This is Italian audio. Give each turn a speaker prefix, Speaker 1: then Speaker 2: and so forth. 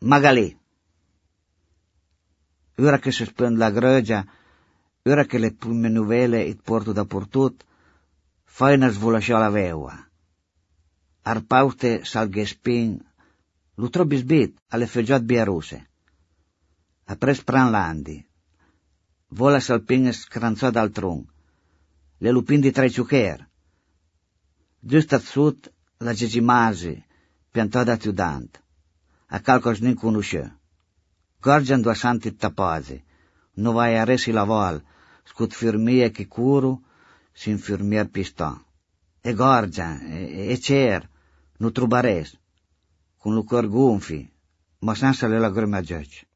Speaker 1: Magalì. Ora che si spende la greggia, ora che le prime novelle it porto da portut, fai una svolascia la veua. Arpaute salge spin, lo trobi sbit alle feggiat biaruse. Apres pran landi. Vola salpin scranzò dal tron. Le lupin di tre ciucher. Giusto a sud la gegimasi, piantò da tiudant. A calcos nin conosce. Gorgian due santi taposi. No vai a resi la vol, scut firmie che curu, sin firmier piston. E gorgia, e cer, no trubares. Con lo cor gonfi, ma senza le lagrime a giaccia.